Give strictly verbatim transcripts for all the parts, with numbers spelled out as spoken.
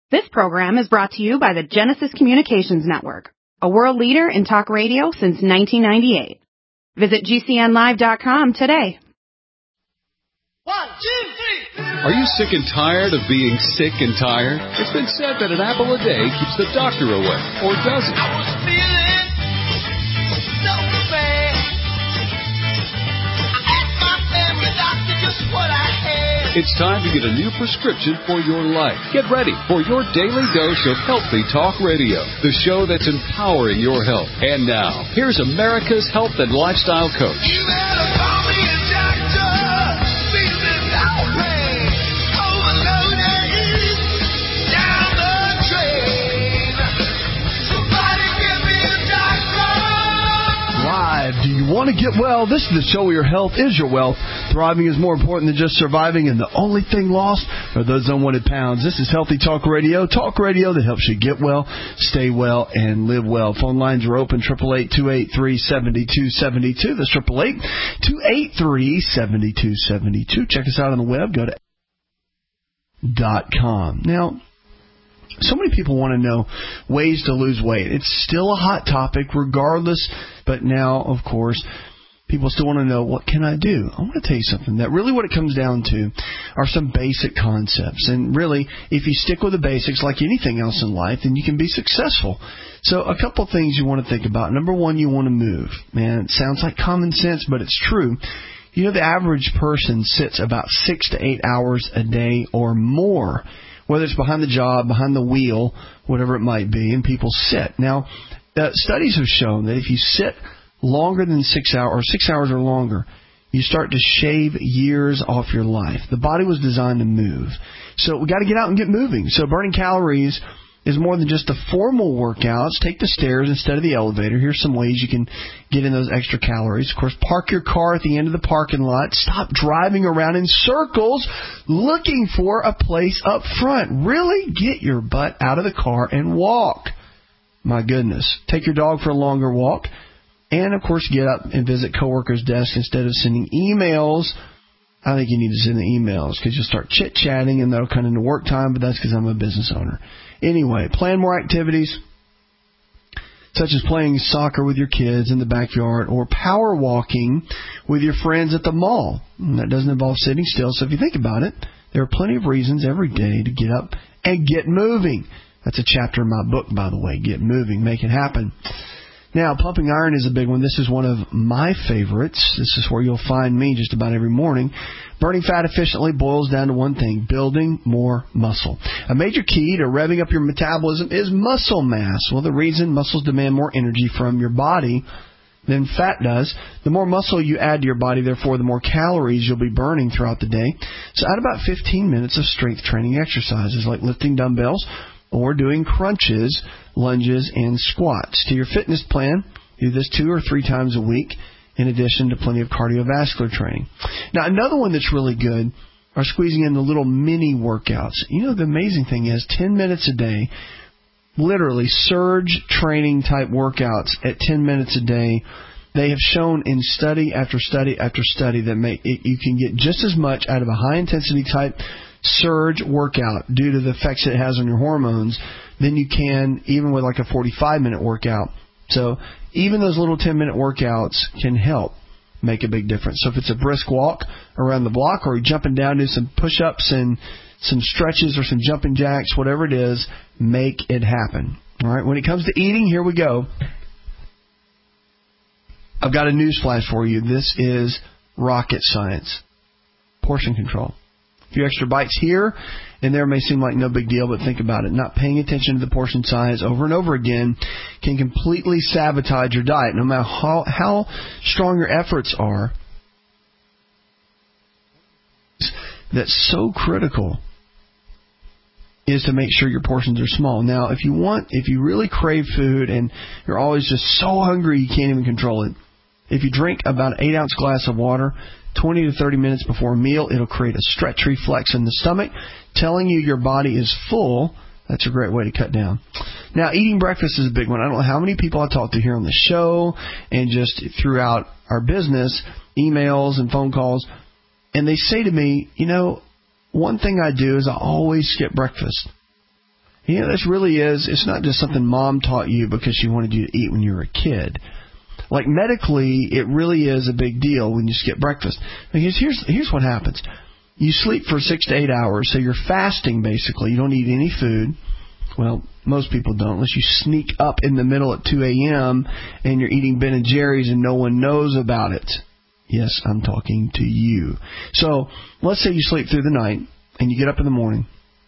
This program is brought to you by the Genesis Communications Network, a world leader in talk radio since nineteen ninety-eight. Visit G C N live dot com today. One, two, three. Are you sick and tired of being sick and tired? It's been said that an apple a day keeps the doctor away, or does it? I was feeling so bad. I asked my family doctor just what I had. It's time to get a new prescription for your life. Get ready for your daily dose of Healthy Talk Radio, the show that's empowering your health. And now, here's America's health and lifestyle coach. You better call me a doctor. Feeling outraged, overloaded, down the drain. Somebody give me a doctor. Live. Do you want to get well? This is the show where your health is your wealth. Thriving is more important than just surviving, and the only thing lost are those unwanted pounds. This is Healthy Talk Radio, talk radio that helps you get well, stay well, and live well. Phone lines are open, eight eight eight, two eight three, seven two seven two. That's eight eight eight, two eight three, seven two seven two. Check us out on the web. Go to dot com. Now, so many people want to know ways to lose weight. It's still a hot topic regardless, but now, of course, people still want to know, what can I do? I want to tell you something. That really what it comes down to are some basic concepts. And really, if you stick with the basics like anything else in life, then you can be successful. So a couple of things you want to think about. Number one, you want to move. Man, it sounds like common sense, but it's true. You know, the average person sits about six to eight hours a day or more, whether it's behind the job, behind the wheel, whatever it might be, and people sit. Now, uh, studies have shown that if you sit longer than six hours, or six hours or longer, you start to shave years off your life. The body was designed to move. So we got to get out and get moving. So burning calories is more than just the formal workouts. Take the stairs instead of the elevator. Here's some ways you can get in those extra calories. Of course, park your car at the end of the parking lot. Stop driving around in circles looking for a place up front. Really get your butt out of the car and walk. My goodness. Take your dog for a longer walk. And, of course, get up and visit coworkers' desks instead of sending emails. I think you need to send the emails because you'll start chit-chatting and that'll come into work time, but that's because I'm a business owner. Anyway, plan more activities such as playing soccer with your kids in the backyard or power walking with your friends at the mall. And that doesn't involve sitting still, so if you think about it, there are plenty of reasons every day to get up and get moving. That's a chapter in my book, by the way, Get Moving, Make It Happen. Now, pumping iron is a big one. This is one of my favorites. This is where you'll find me just about every morning. Burning fat efficiently boils down to one thing, building more muscle. A major key to revving up your metabolism is muscle mass. Well, the reason muscles demand more energy from your body than fat does. The more muscle you add to your body, therefore, the more calories you'll be burning throughout the day. So add about fifteen minutes of strength training exercises like lifting dumbbells or doing crunches, lunges, and squats. To your fitness plan, do this two or three times a week, in addition to plenty of cardiovascular training. Now, another one that's really good are squeezing in the little mini workouts. You know, the amazing thing is ten minutes a day, literally surge training type workouts at ten minutes a day. They have shown in study after study after study that make it, you can get just as much out of a high-intensity type surge workout due to the effects it has on your hormones than you can even with like a forty-five minute workout. So even those little ten minute workouts can help make a big difference. So if it's a brisk walk around the block or you're jumping down to some push-ups and some stretches or some jumping jacks, whatever it is, make it happen. All right. When it comes to eating, here we go. I've got a news flash for you. This is rocket science. Portion control. A few extra bites here and there may seem like no big deal, but think about it. Not paying attention to the portion size over and over again can completely sabotage your diet. No matter how, how strong your efforts are, that's so critical is to make sure your portions are small. Now, if you want, if you really crave food and you're always just so hungry you can't even control it, if you drink about an eight ounce glass of water twenty to thirty minutes before a meal, it'll create a stretch reflex in the stomach, telling you your body is full. That's a great way to cut down. Now, eating breakfast is a big one. I don't know how many people I talk to here on the show and just throughout our business, emails and phone calls, and they say to me, you know, one thing I do is I always skip breakfast. You know, this really is, it's not just something mom taught you because she wanted you to eat when you were a kid. Like medically, it really is a big deal when you skip breakfast. Because here's, here's what happens. You sleep for six to eight hours, so you're fasting basically. You don't eat any food. Well, most people don't, unless you sneak up in the middle at two a.m. and you're eating Ben and Jerry's and no one knows about it. Yes, I'm talking to you. So let's say you sleep through the night and you get up in the morning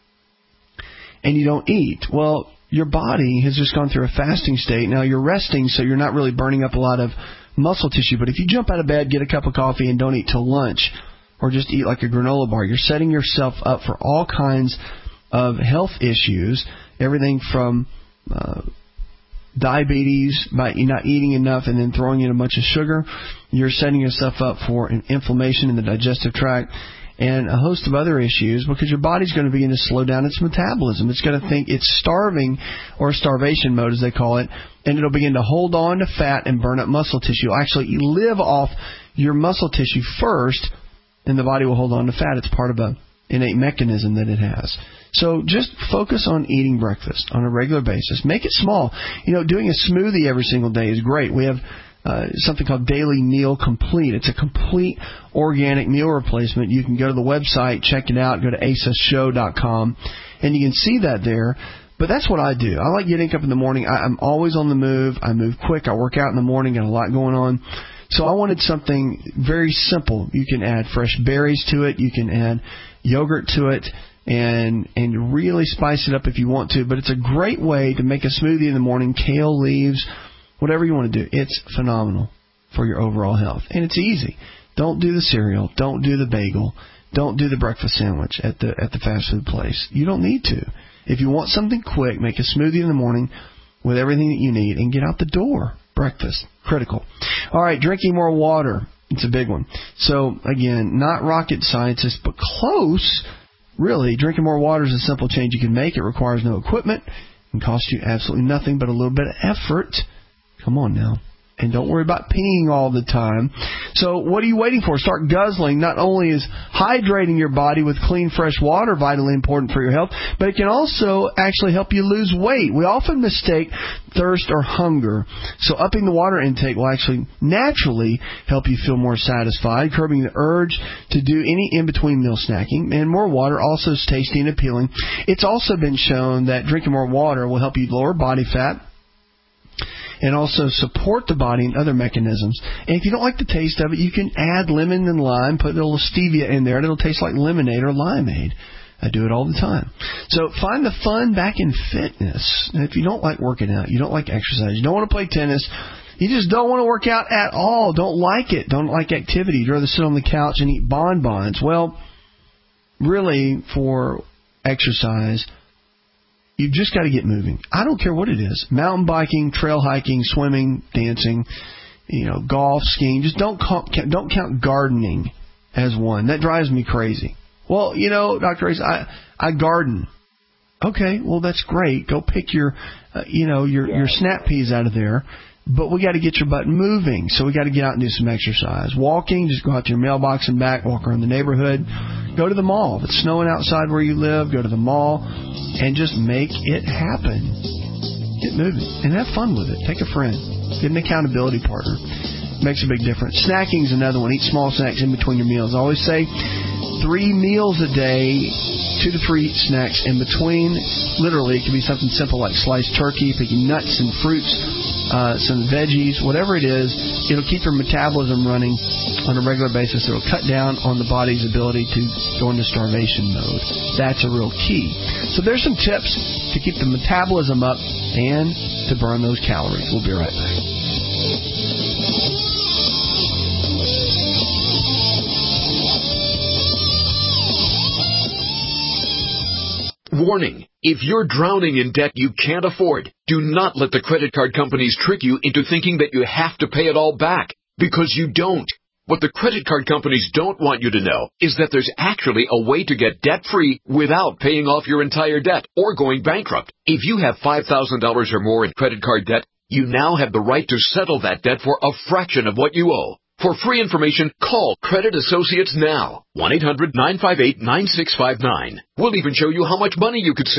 and you don't eat. Well, your body has just gone through a fasting state. Now you're resting, so you're not really burning up a lot of muscle tissue. But if you jump out of bed, get a cup of coffee, and don't eat till lunch, or just eat like a granola bar, you're setting yourself up for all kinds of health issues, everything from uh, diabetes by not eating enough and then throwing in a bunch of sugar. You're setting yourself up for inflammation in the digestive tract and a host of other issues because your body's going to begin to slow down its metabolism. It's going to think it's starving, or starvation mode as they call it, and it'll begin to hold on to fat and burn up muscle tissue. You'll actually live off your muscle tissue first, and the body will hold on to fat. It's part of an innate mechanism that it has. So just focus on eating breakfast on a regular basis. Make it small. You know, doing a smoothie every single day is great. We have uh, something called Daily Meal Complete. It's a complete organic meal replacement. You can go to the website, check it out, go to asa show dot com, and you can see that there. But that's what I do. I like getting up in the morning. I, I'm always on the move. I move quick. I work out in the morning, got a lot going on. So I wanted something very simple. You can add fresh berries to it. You can add yogurt to it and and really spice it up if you want to. But it's a great way to make a smoothie in the morning, kale leaves, whatever you want to do. It's phenomenal for your overall health. And it's easy. Don't do the cereal. Don't do the bagel. Don't do the breakfast sandwich at the at the fast food place. You don't need to. If you want something quick, make a smoothie in the morning with everything that you need and get out the door. Breakfast. Critical. All right, drinking more water. It's a big one. So, again, not rocket scientists, but close. Really, drinking more water is a simple change you can make. It requires no equipment. It can cost you absolutely nothing but a little bit of effort. Come on now. And don't worry about peeing all the time. So what are you waiting for? Start guzzling. Not only is hydrating your body with clean, fresh water vitally important for your health, but it can also actually help you lose weight. We often mistake thirst or hunger. So upping the water intake will actually naturally help you feel more satisfied, curbing the urge to do any in-between meal snacking. And more water also is tasty and appealing. It's also been shown that drinking more water will help you lower body fat and also support the body in other mechanisms. And if you don't like the taste of it, you can add lemon and lime, put a little stevia in there, and it'll taste like lemonade or limeade. I do it all the time. So find the fun back in fitness. And if you don't like working out, you don't like exercise, you don't want to play tennis, you just don't want to work out at all, don't like it, don't like activity, you'd rather sit on the couch and eat bonbons. Well, really, for exercise, you've just got to get moving. I don't care what it is. Mountain biking, trail hiking, swimming, dancing, you know, golf, skiing. Just don't count, don't count gardening as one. That drives me crazy. Well, you know, Doctor Ace, I, I garden. Okay, well, that's great. Go pick your, uh, you know, your, your snap peas out of there. But we got to get your butt moving, so we got to get out and do some exercise. Walking, just go out to your mailbox and back, walk around the neighborhood. Go to the mall. If it's snowing outside where you live, go to the mall and just make it happen. Get moving and have fun with it. Take a friend. Get an accountability partner. Makes a big difference. Snacking is another one. Eat small snacks in between your meals. I always say three meals a day, two to three snacks in between. Literally, it can be something simple like sliced turkey, picking nuts and fruits, uh, some veggies, whatever it is. It'll keep your metabolism running on a regular basis. It'll cut down on the body's ability to go into starvation mode. That's a real key. So there's some tips to keep the metabolism up and to burn those calories. We'll be right back. Warning, if you're drowning in debt you can't afford, do not let the credit card companies trick you into thinking that you have to pay it all back, because you don't. What the credit card companies don't want you to know is that there's actually a way to get debt-free without paying off your entire debt or going bankrupt. If you have five thousand dollars or more in credit card debt, you now have the right to settle that debt for a fraction of what you owe. For free information, call Credit Associates now. one eight hundred nine five eight nine six five nine. We'll even show you how much money you could save.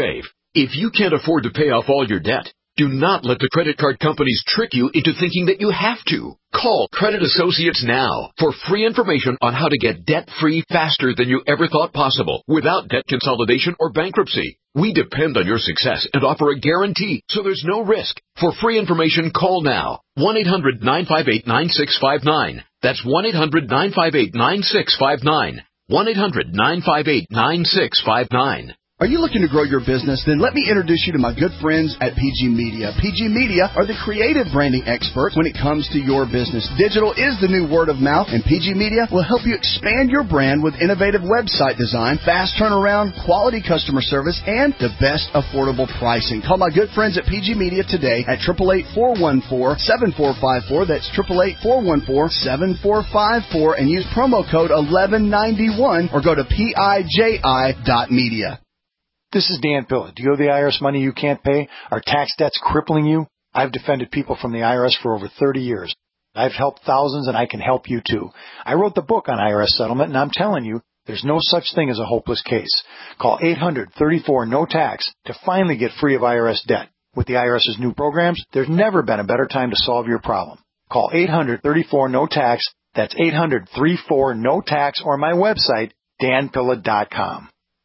If you can't afford to pay off all your debt, do not let the credit card companies trick you into thinking that you have to. Call Credit Associates now for free information on how to get debt-free faster than you ever thought possible without debt consolidation or bankruptcy. We depend on your success and offer a guarantee, so there's no risk. For free information, call now. one eight hundred nine five eight nine six five nine. That's one eight hundred nine five eight nine six five nine. one eight hundred nine five eight nine six five nine. Are you looking to grow your business? Then let me introduce you to my good friends at P G Media. P G Media are the creative branding experts when it comes to your business. Digital is the new word of mouth, and P G Media will help you expand your brand with innovative website design, fast turnaround, quality customer service, and the best affordable pricing. Call my good friends at P G Media today at eight eight eight, four one four, seven four five four. That's eight eight eight, four one four, seven four five four, and use promo code eleven ninety-one or go to P I J I dot media. This is Dan Pilla. Do you owe the I R S money you can't pay? Are tax debts crippling you? I've defended people from the I R S for over thirty years. I've helped thousands, and I can help you too. I wrote the book on I R S settlement, and I'm telling you, there's no such thing as a hopeless case. Call eight hundred, thirty-four, no tax to finally get free of I R S debt. With the IRS's new programs, there's never been a better time to solve your problem. Call eight hundred, thirty-four, no tax. That's eight hundred, thirty-four, no tax, or my website, dan pilla dot com.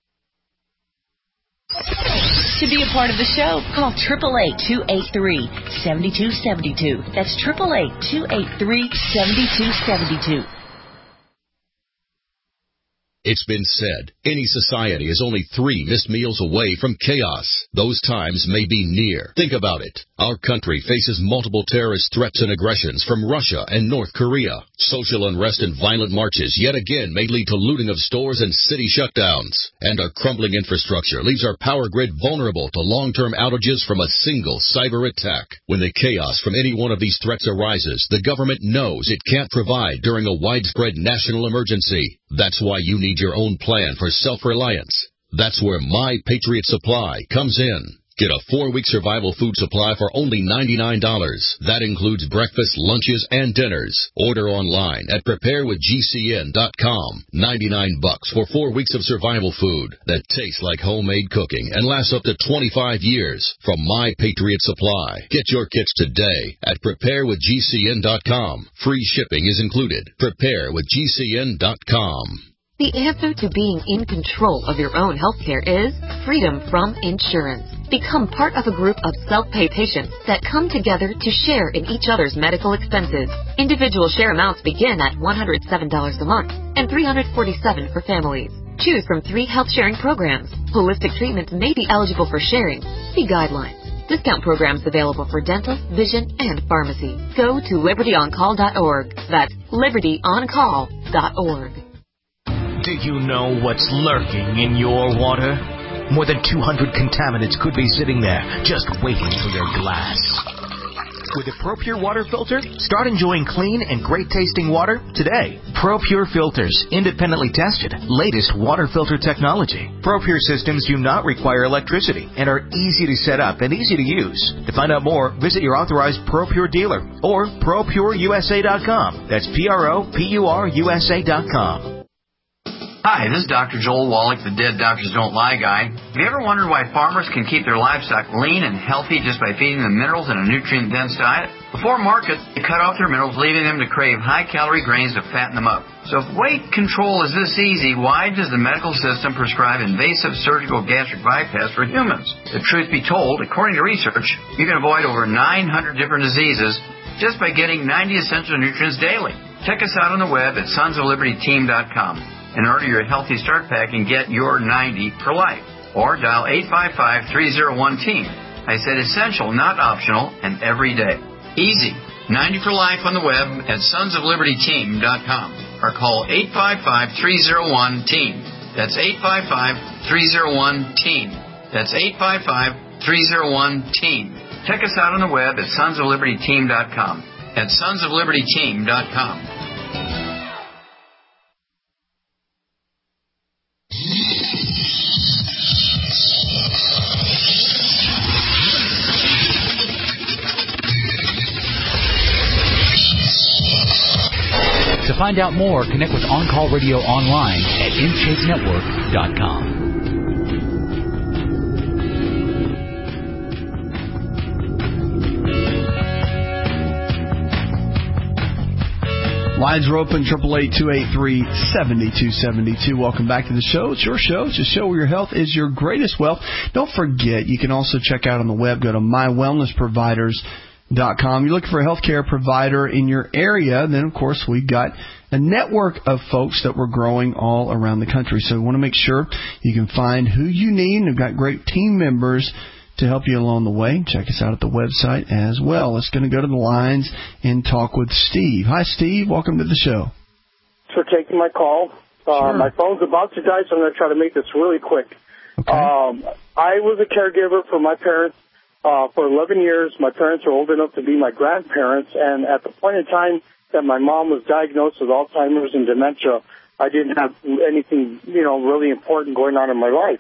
To be a part of the show, call eight eight eight, two eight three, seven two seven two. That's eight eight eight, two eight three, seven two seven two. It's been said, any society is only three missed meals away from chaos. Those times may be near. Think about it. Our country faces multiple terrorist threats and aggressions from Russia and North Korea. Social unrest and violent marches yet again may lead to looting of stores and city shutdowns. And our crumbling infrastructure leaves our power grid vulnerable to long-term outages from a single cyber attack. When the chaos from any one of these threats arises, the government knows it can't provide during a widespread national emergency. That's why you need your own plan for self-reliance. That's where My Patriot Supply comes in. Get a four-week survival food supply for only ninety-nine dollars. That includes breakfast, lunches, and dinners. Order online at prepare with G C N dot com. ninety-nine bucks for four weeks of survival food that tastes like homemade cooking and lasts up to twenty-five years from My Patriot Supply. Get your kits today at prepare with G C N dot com. Free shipping is included. prepare with G C N dot com. The answer to being in control of your own healthcare is freedom from insurance. Become part of a group of self-pay patients that come together to share in each other's medical expenses. Individual share amounts begin at one hundred seven dollars a month and three hundred forty-seven dollars for families. Choose from three health sharing programs. Holistic treatments may be eligible for sharing. See guidelines. Discount programs available for dental, vision, and pharmacy. Go to liberty on call dot org. That's liberty on call dot org. Do you know what's lurking in your water? More than two hundred contaminants could be sitting there, just waiting for your glass. With a ProPure water filter, start enjoying clean and great-tasting water today. ProPure filters, independently tested, latest water filter technology. ProPure systems do not require electricity and are easy to set up and easy to use. To find out more, visit your authorized ProPure dealer or pro pure U S A dot com. That's P R O P U R U S A dot com. Hi, this is Doctor Joel Wallach, the Dead Doctors Don't Lie guy. Have you ever wondered why farmers can keep their livestock lean and healthy just by feeding them minerals in a nutrient-dense diet? Before market, they cut off their minerals, leaving them to crave high-calorie grains to fatten them up. So if weight control is this easy, why does the medical system prescribe invasive surgical gastric bypass for humans? The truth be told, according to research, you can avoid over nine hundred different diseases just by getting ninety essential nutrients daily. Check us out on the web at sons of liberty team dot com. And order your Healthy Start Pack and get your ninety for life. Or dial eight five five, three oh one, team. I said essential, not optional, and every day. Easy. ninety for life on the web at sons of liberty team dot com. Or call eight five five, three oh one, team. That's eight five five, three oh one, team. That's eight five five, three oh one, team. Check us out on the web at sons of liberty team dot com. At sons of liberty team dot com. To find out more, connect with On Call Radio online at in shape network dot com. Lines are open, triple eight, two eight three, seven two seven two. Welcome back to the show. It's your show. It's a show where your health is your greatest wealth. Don't forget, you can also check out on the web. Go to my wellness providers dot com. You're looking for a healthcare provider in your area. Then, of course, we've got a network of folks that we're growing all around the country. So we want to make sure you can find who you need. And we've got great team members to help you along the way. Check us out at the website as well. Let's going to go to the lines and talk with Steve. Hi, Steve. Welcome to the show. For taking my call. Uh, Sure. My phone's about to die, so I'm going to try to make this really quick. Okay. Um, I was a caregiver for my parents uh, for eleven years. My parents were old enough to be my grandparents, and at the point in time that my mom was diagnosed with Alzheimer's and dementia, I didn't have anything, you know, really important going on in my life.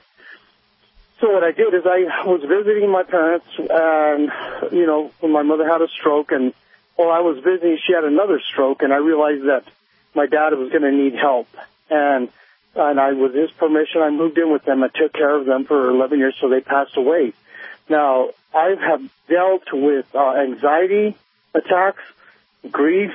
So what I did is I was visiting my parents, and, you know, when my mother had a stroke, and while I was visiting, she had another stroke, and I realized that my dad was going to need help. And and I, with his permission, I moved in with them. I took care of them for eleven years, so they passed away. Now, I have dealt with uh, anxiety attacks, grief,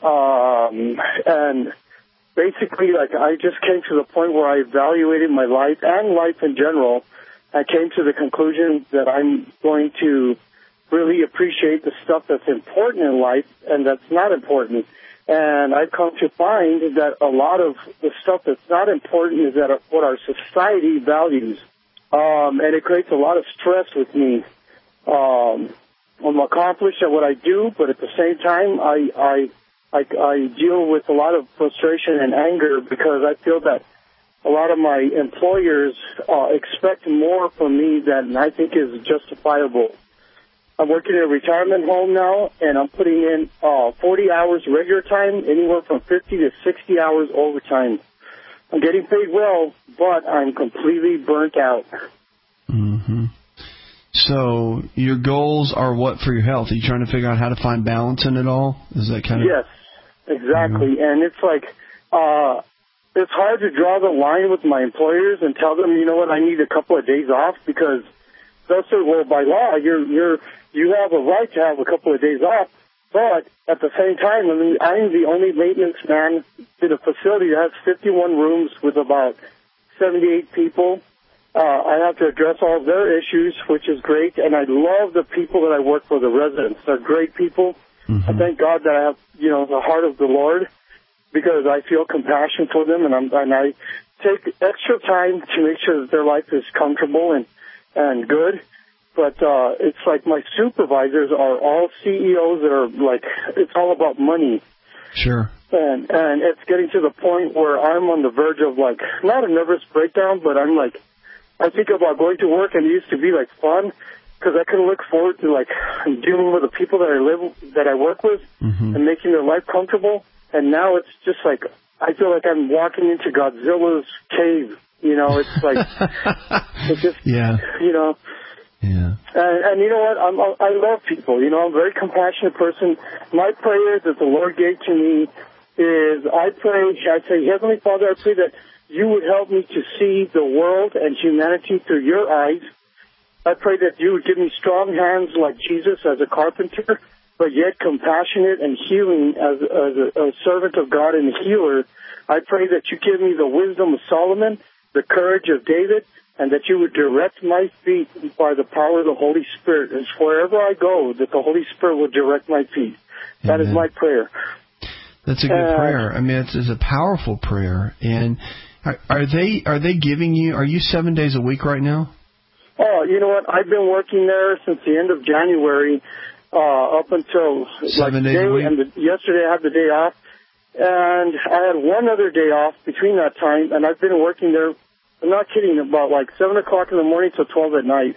um, and basically, like, I just came to the point where I evaluated my life and life in general. I came to the conclusion that I'm going to really appreciate the stuff that's important in life and that's not important. And I've come to find that a lot of the stuff that's not important is that what our society values. Um, and it creates a lot of stress with me. Um, I'm accomplished at what I do, but at the same time, I, I, I, I deal with a lot of frustration and anger because I feel that a lot of my employers uh, expect more from me than I think is justifiable. I'm working in a retirement home now, and I'm putting in uh, forty hours regular time, anywhere from fifty to sixty hours overtime. I'm getting paid well, but I'm completely burnt out. Mm-hmm. So your goals are what for your health? Are you trying to figure out how to find balance in it all? Is that kind of... Yes, exactly. Mm-hmm. And it's like... Uh, It's hard to draw the line with my employers and tell them, you know what, I need a couple of days off because they'll say, well, by law, you're you're you have a right to have a couple of days off. But at the same time, I mean, I'm the only maintenance man in a facility that has fifty-one rooms with about seventy-eight people. Uh, I have to address all of their issues, which is great, and I love the people that I work for, the residents. They're great people. Mm-hmm. I thank God that I have, you know, the heart of the Lord, because I feel compassion for them, and, I'm, and I take extra time to make sure that their life is comfortable and, and good. But uh, it's like my supervisors are all C E Os that are like, it's all about money. Sure. And, and it's getting to the point where I'm on the verge of, like, not a nervous breakdown, but I'm like, I think about going to work, and it used to be, like, fun, because I can look forward to, like, dealing with the people that I live, that I work with, mm-hmm. and making their life comfortable. And now it's just like, I feel like I'm walking into Godzilla's cave. You know, it's like, it's just, yeah. you know. Yeah. And, and you know what? I'm, I love people. You know, I'm a very compassionate person. My prayer that the Lord gave to me is I pray, I say, Heavenly Father, I pray that you would help me to see the world and humanity through your eyes. I pray that you would give me strong hands like Jesus as a carpenter, but yet compassionate and healing as, as a, a servant of God and a healer. I pray that you give me the wisdom of Solomon, the courage of David, and that you would direct my feet by the power of the Holy Spirit. And wherever I go, that the Holy Spirit will direct my feet. That Amen. Is my prayer. That's a good uh, prayer. I mean, it's, it's a powerful prayer. And are, are they are they giving you, are you seven days a week right now? Oh, you know what? I've been working there since the end of January. Uh, up until Seven like days today, a week? and the, yesterday I had the day off, and I had one other day off between that time, and I've been working there, I'm not kidding, about like seven o'clock in the morning till twelve at night.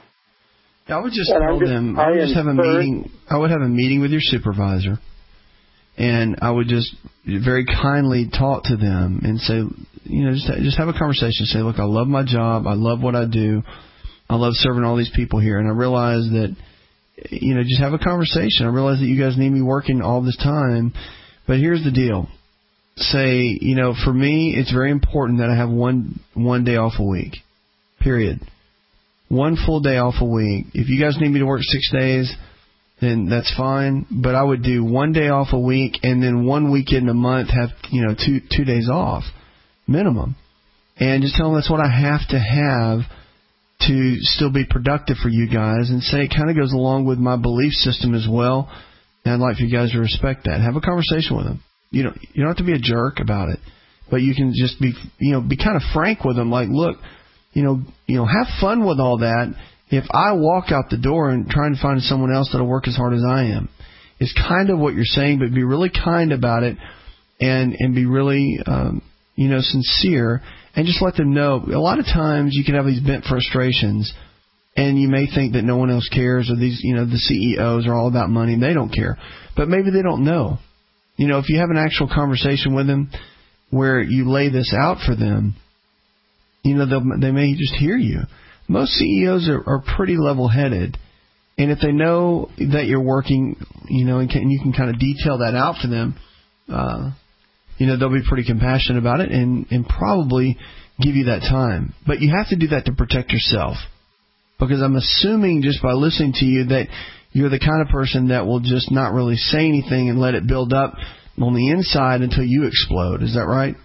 I would just and tell just, them, I would I just have a meeting, I would have a meeting with your supervisor, and I would just very kindly talk to them and say, you know, just, just have a conversation, say, look, I love my job, I love what I do, I love serving all these people here, and I realize that, you know, just have a conversation. I realize that you guys need me working all this time, but here's the deal. Say, you know, for me, it's very important that I have one one day off a week, period. One full day off a week. If you guys need me to work six days, then that's fine. But I would do one day off a week, and then one weekend a month have, you know, two two days off minimum, and just tell them that's what I have to have to still be productive for you guys, and say it kind of goes along with my belief system as well, and I'd like for you guys to respect that. Have a conversation with them. You know, you don't have to be a jerk about it, but you can just be, you know, be kind of frank with them. Like, look, you know, you know, have fun with all that. If I walk out the door and trying to find someone else that'll work as hard as I am, is kind of what you're saying, but be really kind about it, and and be really, um, you know, sincere, and just let them know. A lot of times you can have these bent frustrations, and you may think that no one else cares, or these, you know, the C E Os are all about money and they don't care, but maybe they don't know. You know, if you have an actual conversation with them where you lay this out for them, you know, they may just hear you. Most C E Os are, are pretty level-headed, and if they know that you're working, you know, and, can, and you can kind of detail that out for them, uh, you know, they'll be pretty compassionate about it and, and probably give you that time. But you have to do that to protect yourself, because I'm assuming just by listening to you that you're the kind of person that will just not really say anything and let it build up on the inside until you explode. Is that right?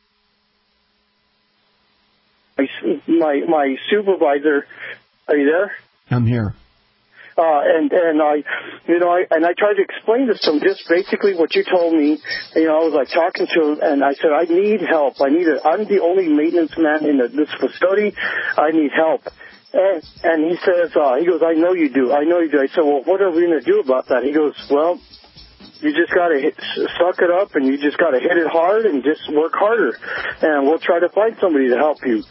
My my supervisor, are you there? I'm here. Uh, and and I, you know, I and I tried to explain this to him, just basically what you told me. You know, I was like talking to him, and I said, I need help. I need. A, I'm the only maintenance man in the, this facility. I need help. And and he says, uh, he goes, I know you do. I know you do. I said, well, what are we going to do about that? He goes, well, you just got to suck it up, and you just got to hit it hard and just work harder, and we'll try to find somebody to help you.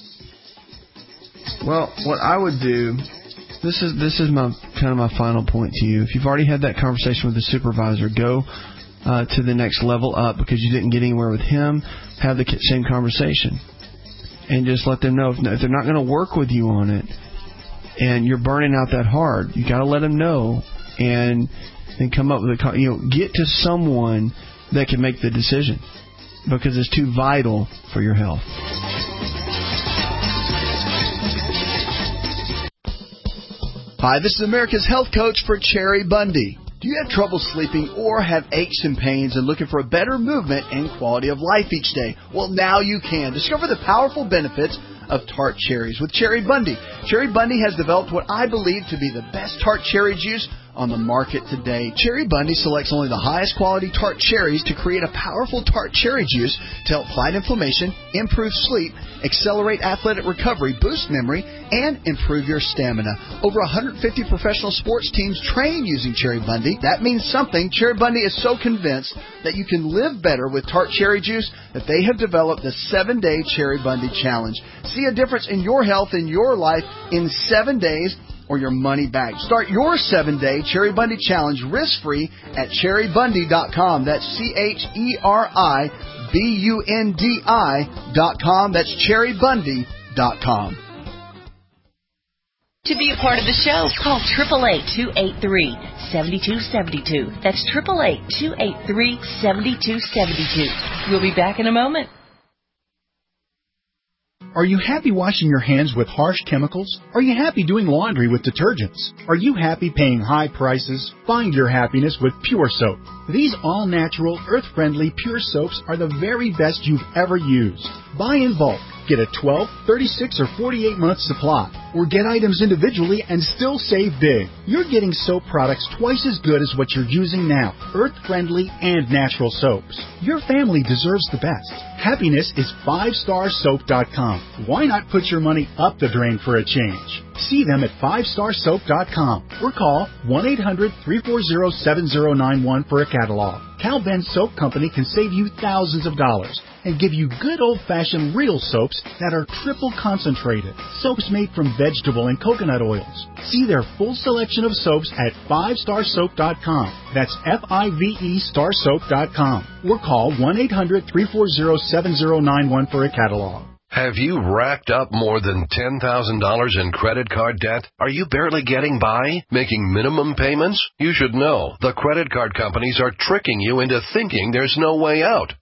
Well, what I would do, this is this is my kind of my final point to you. If you've already had that conversation with the supervisor, go uh, to the next level up, because you didn't get anywhere with him. Have the same conversation, and just let them know if, if they're not going to work with you on it, and you're burning out that hard, you got to let them know, and and come up with a, you know, get to someone that can make the decision, because it's too vital for your health. Hi, this is America's Health Coach for Cherry Bundy. Do you have trouble sleeping or have aches and pains and looking for a better movement and quality of life each day? Well, now you can. Discover the powerful benefits of tart cherries with Cherry Bundy. Cherry Bundy has developed what I believe to be the best tart cherry juice on the market today. Cherry Bundy selects only the highest quality tart cherries to create a powerful tart cherry juice to help fight inflammation, improve sleep, accelerate athletic recovery, boost memory, and improve your stamina. Over one hundred fifty professional sports teams train using Cherry Bundy. That means something. Cherry Bundy is so convinced that you can live better with tart cherry juice that they have developed the seven-day Cherry Bundy Challenge. See a difference in your health and your life in seven days or your money back. Start your seven-day Cherry Bundy Challenge risk-free at cherry bundy dot com. That's C H E R I B U N D I dot com. That's cherry bundy dot com. To be a part of the show, call eight eight eight, two eight three, seven two seven two. That's eight eight eight, two eight three, seven two seven two. We'll be back in a moment. Are you happy washing your hands with harsh chemicals? Are you happy doing laundry with detergents? Are you happy paying high prices? Find your happiness with Pure Soap. These all-natural, earth-friendly Pure Soaps are the very best you've ever used. Buy in bulk. Get a twelve, thirty-six, or forty-eight month supply. Or get items individually and still save big. You're getting soap products twice as good as what you're using now. Earth-friendly and natural soaps. Your family deserves the best. Happiness is five star soap dot com. Why not put your money up the drain for a change? See them at five star soap dot com or call one eight hundred, three four zero, seven zero nine one for a catalog. Cal Ben Soap Company can save you thousands of dollars and give you good old-fashioned real soaps that are triple concentrated. Soaps made from vegetable and coconut oils. See their full selection of soaps at five star soap dot com. That's F I V E star soap dot com. Or call one eight hundred, three four zero, seven zero nine one for a catalog. Have you racked up more than ten thousand dollars in credit card debt? Are you barely getting by? Making minimum payments? You should know the credit card companies are tricking you into thinking there's no way out.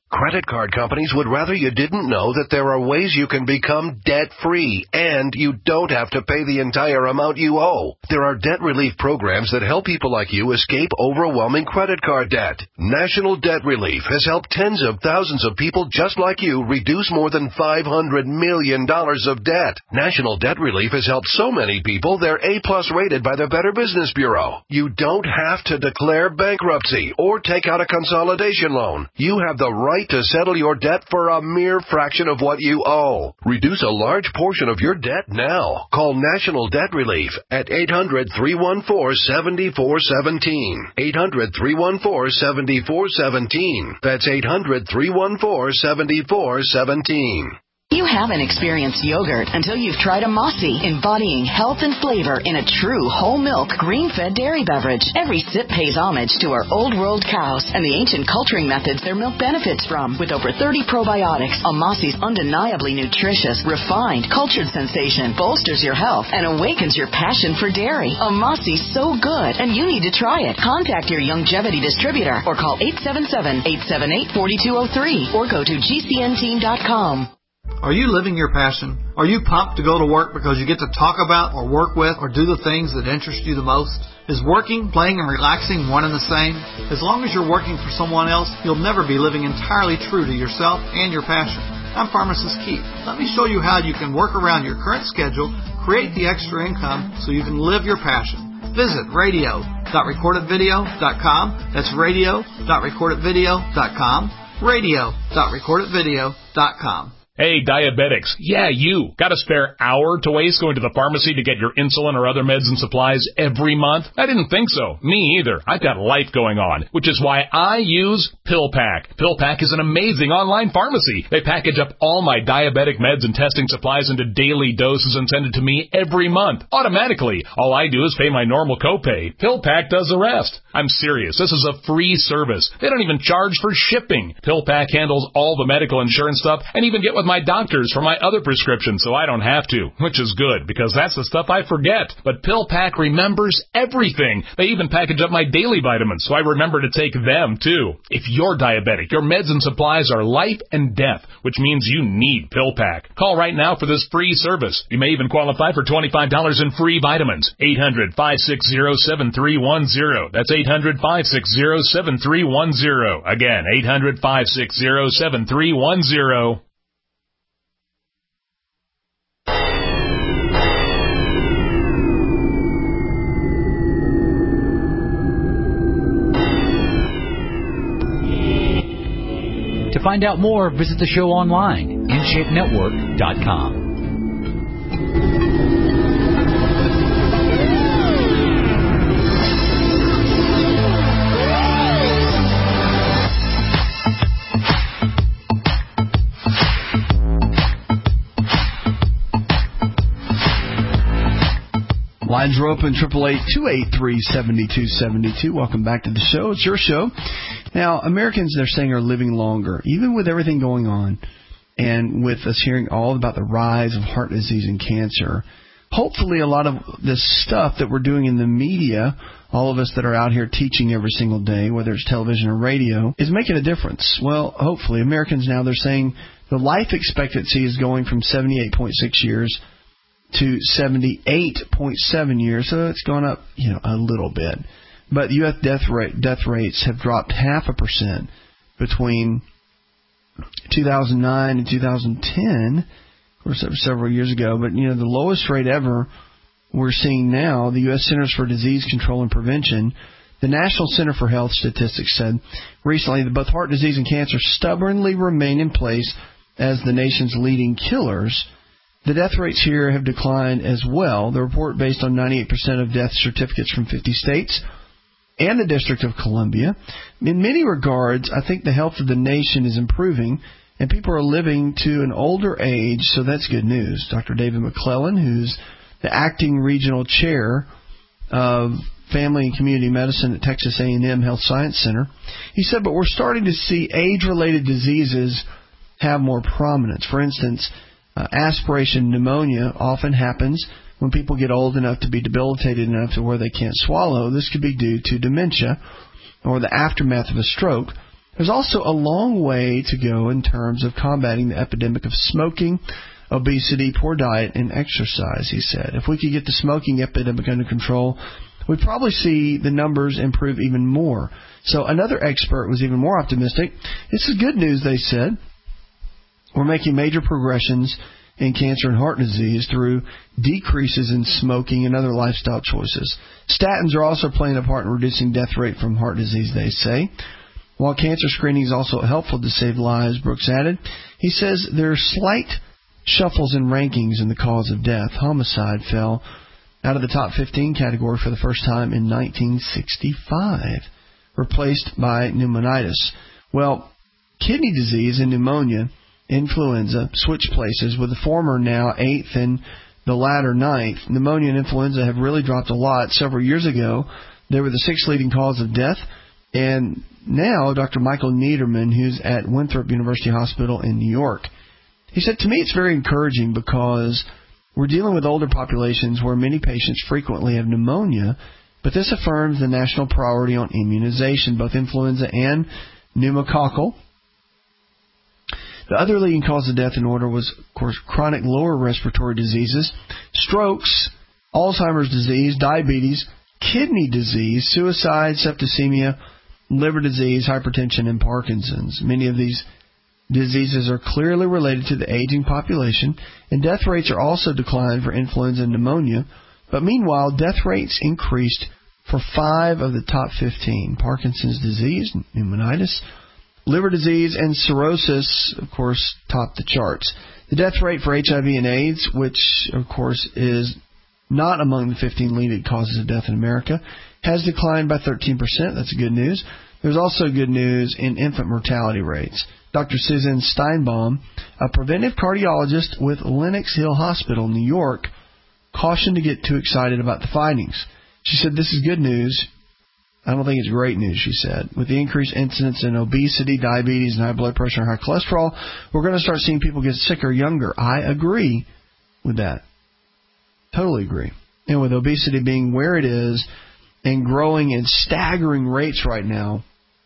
Credit card companies would rather you didn't know that there are ways you can become debt-free, and you don't have to pay the entire amount you owe. There are debt relief programs that help people like you escape overwhelming credit card debt. National Debt Relief has helped tens of thousands of people just like you reduce more than five hundred million dollars of debt. National Debt Relief has helped so many people they're A-plus rated by the Better Business Bureau. You don't have to declare bankruptcy or take out a consolidation loan. You have the right to settle your debt for a mere fraction of what you owe. Reduce a large portion of your debt now. Call National Debt Relief at eight hundred, three one four, seven four one seven. eight hundred, three one four, seven four one seven. That's eight hundred, three one four, seven four one seven. You haven't experienced yogurt until you've tried a Mossy, embodying health and flavor in a true whole milk, green-fed dairy beverage. Every sip pays homage to our old world cows and the ancient culturing methods their milk benefits from. With over thirty probiotics, a Mossy's undeniably nutritious, refined, cultured sensation bolsters your health and awakens your passion for dairy. A Mossy's so good, and you need to try it. Contact your Youngevity distributor or call eight seven seven, eight seven eight, four two zero three or go to G C N team dot com. Are you living your passion? Are you pumped to go to work because you get to talk about or work with or do the things that interest you the most? Is working, playing, and relaxing one and the same? As long as you're working for someone else, you'll never be living entirely true to yourself and your passion. I'm Pharmacist Keith. Let me show you how you can work around your current schedule, create the extra income so you can live your passion. Visit radio dot recorded video dot com. That's radio dot recorded video dot com. radio dot recorded video dot com. Hey, diabetics. Yeah, you. Got a spare hour to waste going to the pharmacy to get your insulin or other meds and supplies every month? I didn't think so. Me either. I've got life going on, which is why I use PillPack. PillPack is an amazing online pharmacy. They package up all my diabetic meds and testing supplies into daily doses and send it to me every month, automatically. All I do is pay my normal copay. PillPack does the rest. I'm serious. This is a free service. They don't even charge for shipping. PillPack handles all the medical insurance stuff and even get with my doctors for my other prescriptions so I don't have to, which is good because that's the stuff I forget. But PillPack remembers everything. They even package up my daily vitamins so I remember to take them too. If you're diabetic, your meds and supplies are life and death, which means you need PillPack. Call right now for this free service. You may even qualify for twenty-five dollars in free vitamins. eight hundred, five six zero, seven three one zero. That's eight hundred, five six zero, seven three one zero. Again, eight hundred, five six zero, seven three one zero. To find out more, visit the show online, in shape network dot com. Lines are open, eight eight eight, two eight three, seven two seven two. Welcome back to the show. It's your show. Now, Americans, they're saying, are living longer, even with everything going on, and with us hearing all about the rise of heart disease and cancer. Hopefully, a lot of this stuff that we're doing in the media, all of us that are out here teaching every single day, whether it's television or radio, is making a difference. Well, hopefully, Americans now, they're saying the life expectancy is going from seventy-eight point six years to seventy-eight point seven years, so it's gone up, you know, a little bit. But U S death rate death rates have dropped half a percent between two thousand nine and two thousand ten. Of course, that was several years ago. But you know, the lowest rate ever we're seeing now. The U S Centers for Disease Control and Prevention, the National Center for Health Statistics, said recently that both heart disease and cancer stubbornly remain in place as the nation's leading killers. The death rates here have declined as well. The report, based on ninety-eight percent of death certificates from fifty states and the District of Columbia. In many regards, I think the health of the nation is improving, and people are living to an older age, so that's good news. Doctor David McClellan, who's the acting regional chair of Family and Community Medicine at Texas A and M Health Science Center, he said, but we're starting to see age-related diseases have more prominence. For instance, Uh, aspiration pneumonia often happens when people get old enough to be debilitated enough to where they can't swallow. This could be due to dementia or the aftermath of a stroke. There's also a long way to go in terms of combating the epidemic of smoking, obesity, poor diet, and exercise, he said. If we could get the smoking epidemic under control, we'd probably see the numbers improve even more. So another expert was even more optimistic. This is good news, they said. We're making major progressions in cancer and heart disease through decreases in smoking and other lifestyle choices. Statins are also playing a part in reducing death rate from heart disease, they say. While cancer screening is also helpful to save lives, Brooks added, he says there are slight shuffles in rankings in the cause of death. Homicide fell out of the top fifteen category for the first time in nineteen sixty-five, replaced by pneumonitis. Well, kidney disease and pneumonia, influenza, switch places, with the former now eighth and the latter ninth. Pneumonia and influenza have really dropped a lot. Several years ago, they were the sixth leading cause of death. And now, Doctor Michael Niederman, who's at Winthrop University Hospital in New York, he said, to me it's very encouraging because we're dealing with older populations where many patients frequently have pneumonia, but this affirms the national priority on immunization, both influenza and pneumococcal. The other leading cause of death in order was, of course, chronic lower respiratory diseases, strokes, Alzheimer's disease, diabetes, kidney disease, suicide, septicemia, liver disease, hypertension, and Parkinson's. Many of these diseases are clearly related to the aging population, and death rates are also declined for influenza and pneumonia. But meanwhile, death rates increased for five of the top fifteen. Parkinson's disease, pneumonitis, liver disease, and cirrhosis, of course, topped the charts. The death rate for H I V and AIDS, which, of course, is not among the fifteen leading causes of death in America, has declined by thirteen percent. That's good news. There's also good news in infant mortality rates. Doctor Susan Steinbaum, a preventive cardiologist with Lenox Hill Hospital in New York, cautioned to get too excited about the findings. She said, this is good news. I don't think it's great news, she said. With the increased incidence in obesity, diabetes, and high blood pressure and high cholesterol, we're going to start seeing people get sicker younger. I agree with that. Totally agree. And with obesity being where it is and growing in staggering rates right now,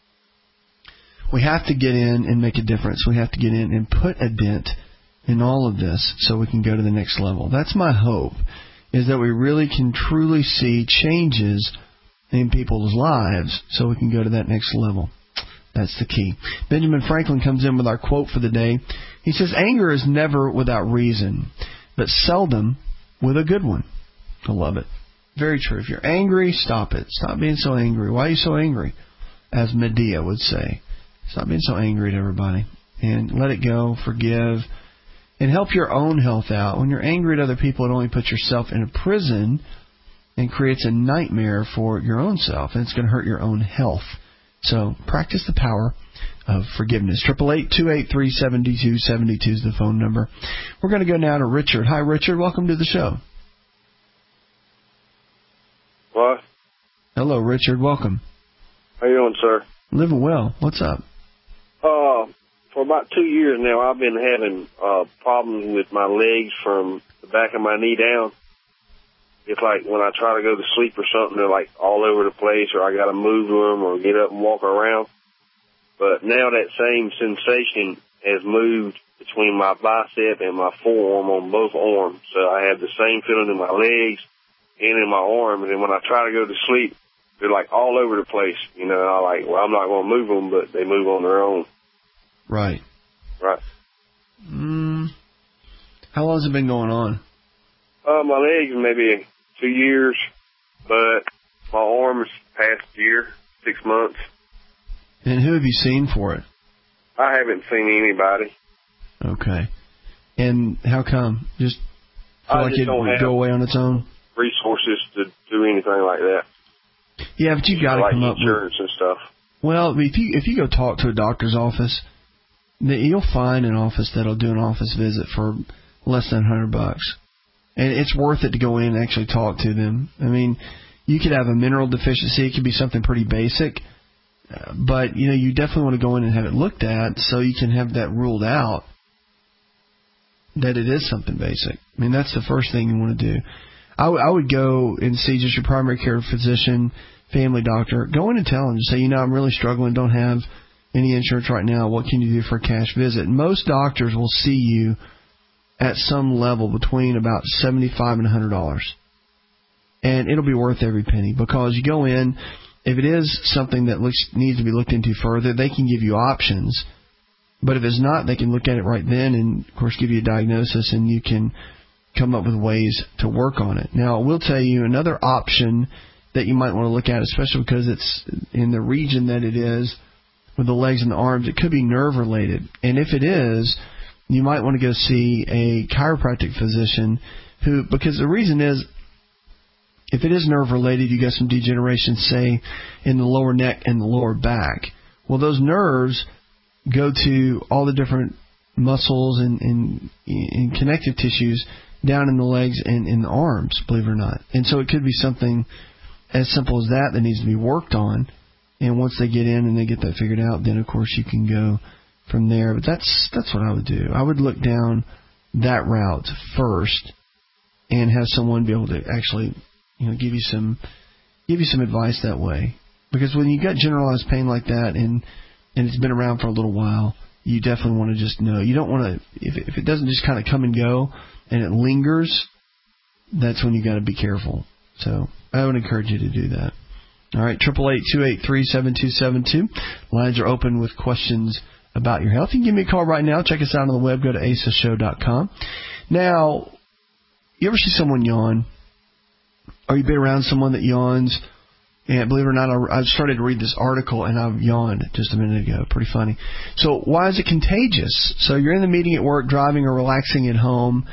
we have to get in and make a difference. We have to get in and put a dent in all of this so we can go to the next level. That's my hope, is that we really can truly see changes in people's lives so we can go to that next level. That's the key. Benjamin Franklin comes in with our quote for the day. He says, anger is never without reason, but seldom with a good one. I love it. Very true. If you're angry, stop it. Stop being so angry. Why are you so angry? As Medea would say. Stop being so angry at everybody. And let it go. Forgive. And help your own health out. When you're angry at other people, it only puts yourself in a prison and creates a nightmare for your own self. And it's going to hurt your own health. So practice the power of forgiveness. eight eight eight, two eight three, seven two seven two is the phone number. We're going to go now to Richard. Hi, Richard. Welcome to the show. What? Hello, Richard. Welcome. How you doing, sir? Living well. What's up? Uh, for about two years now, I've been having uh, problems with my legs from the back of my knee down. It's like when I try to go to sleep or something, they're like all over the place, or I got to move them or get up and walk around. But now that same sensation has moved between my bicep and my forearm on both arms. So I have the same feeling in my legs and in my arm. And then when I try to go to sleep, they're like all over the place. You know, I like, well, I'm not going to move them, but they move on their own. Right. Right. Mm, how long has it been going on? Uh, my legs maybe two years, but my arms past year, six months. And who have you seen for it? I haven't seen anybody. Okay. And how come? Just feel I like just it don't would have go away on its own? Resources to do anything like that. Yeah, but you got to like come up with insurance and stuff. Well, if you if you go talk to a doctor's office, you'll find an office that'll do an office visit for less than a hundred bucks, and it's worth it to go in and actually talk to them. I mean, you could have a mineral deficiency; it could be something pretty basic, uh, but you know you definitely want to go in and have it looked at so you can have that ruled out that it is something basic. I mean, that's the first thing you want to do. I, w- I would go and see just your primary care physician, family doctor. Go in and tell them, just say, you know, I'm really struggling, don't have any insurance right now, what can you do for a cash visit? Most doctors will see you at some level between about seventy-five dollars and one hundred dollars. And it'll be worth every penny because you go in, if it is something that looks, needs to be looked into further, they can give you options. But if it's not, they can look at it right then and, of course, give you a diagnosis, and you can come up with ways to work on it. Now, I will tell you another option that you might want to look at, especially because it's in the region that it is with the legs and the arms. It could be nerve-related. And if it is, you might want to go see a chiropractic physician who, because the reason is, if it is nerve-related, you got some degeneration, say, in the lower neck and the lower back. Well, those nerves go to all the different muscles and, and, and connective tissues down in the legs and in the arms, believe it or not. And so it could be something as simple as that that needs to be worked on. And once they get in and they get that figured out, then, of course, you can go from there. But that's that's what I would do. I would look down that route first and have someone be able to actually, you know, give you some give you some advice that way. Because when you got generalized pain like that and and it's been around for a little while, you definitely want to just know. You don't want to, if if it doesn't just kind of come and go and it lingers, that's when you got to be careful. So I would encourage you to do that. All right, eight eight eight, two eight three, seven two seven two. Lines are open with questions about your health. You can give me a call right now. Check us out on the web. Go to asa show dot com. Now, you ever see someone yawn? Or you've been around someone that yawns? And believe it or not, I, I started to read this article and I yawned just a minute ago. Pretty funny. So why is it contagious? So you're in the meeting at work, driving or relaxing at home,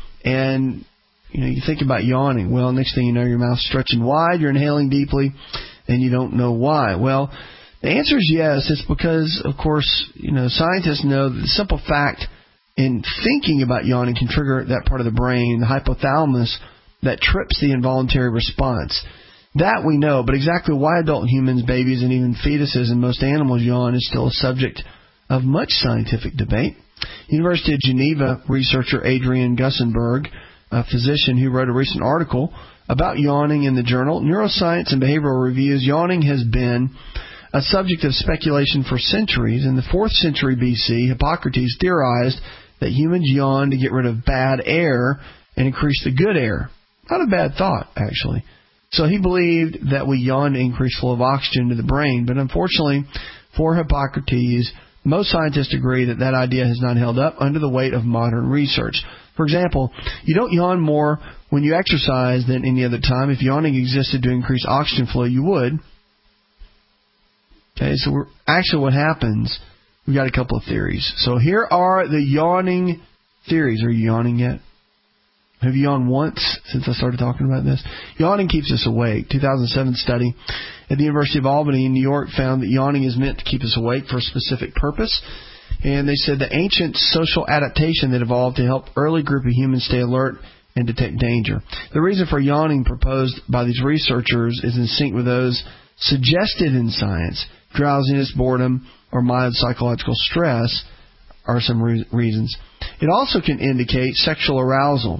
and you know you think about yawning. Well, next thing you know, your mouth's stretching wide, you're inhaling deeply, and you don't know why. Well, the answer is yes. It's because, of course, you know scientists know that the simple fact in thinking about yawning can trigger that part of the brain, the hypothalamus, that trips the involuntary response. That we know, but exactly why adult humans, babies, and even fetuses and most animals yawn is still a subject of much scientific debate. University of Geneva researcher Adrian Gussenberg, a physician who wrote a recent article about yawning in the journal Neuroscience and Behavioral Reviews, yawning has been a subject of speculation for centuries. In the fourth century B C, Hippocrates theorized that humans yawn to get rid of bad air and increase the good air. Not a bad thought, actually. So he believed that we yawn to increase flow of oxygen to the brain. But unfortunately, for Hippocrates, most scientists agree that that idea has not held up under the weight of modern research. For example, you don't yawn more when you exercise than any other time. If yawning existed to increase oxygen flow, you would. Okay, so we're, actually what happens, we've got a couple of theories. So here are the yawning theories. Are you yawning yet? Have you yawned once since I started talking about this? Yawning keeps us awake. two thousand seven study at the University of Albany in New York found that yawning is meant to keep us awake for a specific purpose. And they said the ancient social adaptation that evolved to help early group of humans stay alert and detect danger. The reason for yawning proposed by these researchers is in sync with those suggested in science. Drowsiness, boredom, or mild psychological stress are some re- reasons. It also can indicate sexual arousal.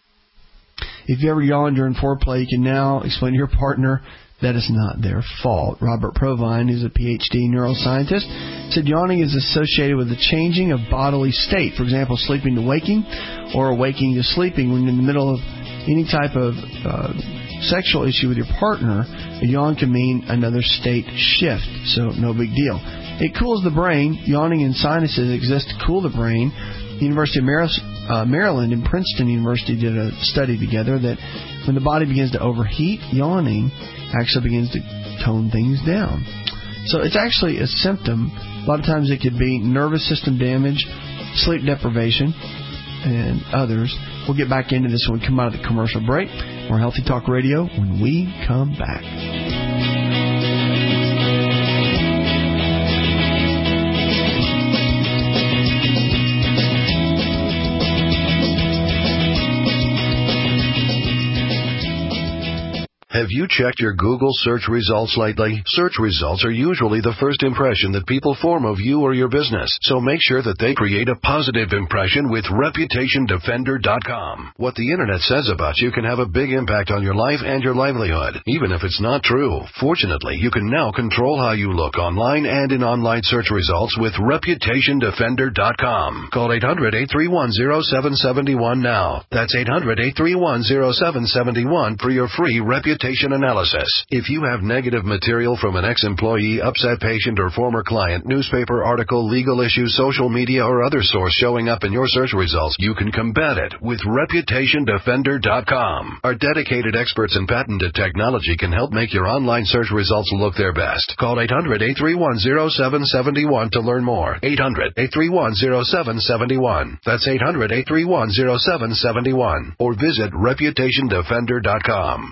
If you ever yawn during foreplay, you can now explain to your partner that it's not their fault. Robert Provine, who's a P H D neuroscientist, said yawning is associated with the changing of bodily state. For example, sleeping to waking or awaking to sleeping. When you're in the middle of any type of uh, sexual issue with your partner, a yawn can mean another state shift, so no big deal. It cools the brain. Yawning and sinuses exist to cool the brain. The University of uh, Maryland and Princeton University did a study together that when the body begins to overheat, yawning actually begins to tone things down. So it's actually a symptom. A lot of times it could be nervous system damage, sleep deprivation, and others. We'll get back into this when we come out of the commercial break. More Healthy Talk Radio when we come back. Have you checked your Google search results lately? Search results are usually the first impression that people form of you or your business, so make sure that they create a positive impression with Reputation Defender dot com. What the internet says about you can have a big impact on your life and your livelihood, even if it's not true. Fortunately, you can now control how you look online and in online search results with Reputation Defender dot com. Call eight hundred, eight three one, zero seven seven one now. That's eight hundred, eight three one, zero seven seven one for your free reputation analysis. If you have negative material from an ex-employee, upset patient, or former client, newspaper article, legal issue, social media, or other source showing up in your search results, you can combat it with Reputation Defender dot com. Our dedicated experts in patented technology can help make your online search results look their best. Call eight hundred, eight three one, zero seven seven one to learn more. eight hundred, eight three one, zero seven seven one. That's eight hundred, eight three one, zero seven seven one. Or visit Reputation Defender dot com.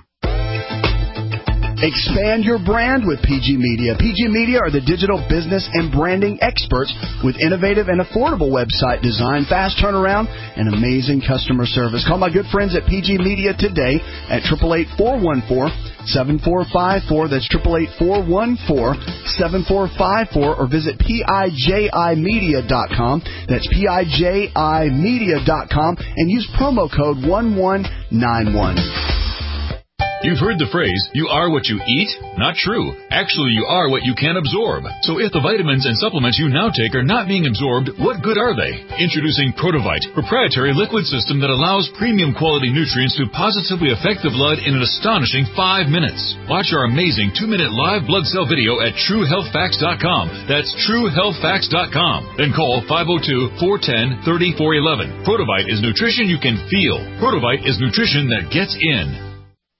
Expand your brand with P G Media. P G Media are the digital business and branding experts with innovative and affordable website design, fast turnaround, and amazing customer service. Call my good friends at P G Media today at eight eight eight, four one four, seven four five four. That's eight eight eight, four one four, seven four five four. Or visit P I J I media dot com. That's P I J I media dot com and use promo code one one nine one. You've heard the phrase, you are what you eat? Not true. Actually, you are what you can absorb. So if the vitamins and supplements you now take are not being absorbed, what good are they? Introducing Protovite, proprietary liquid system that allows premium quality nutrients to positively affect the blood in an astonishing five minutes. Watch our amazing two-minute live blood cell video at true health facts dot com. That's true health facts dot com. Then call five oh two, four one oh, three oh four one one. Protovite is nutrition you can feel. Protovite is nutrition that gets in.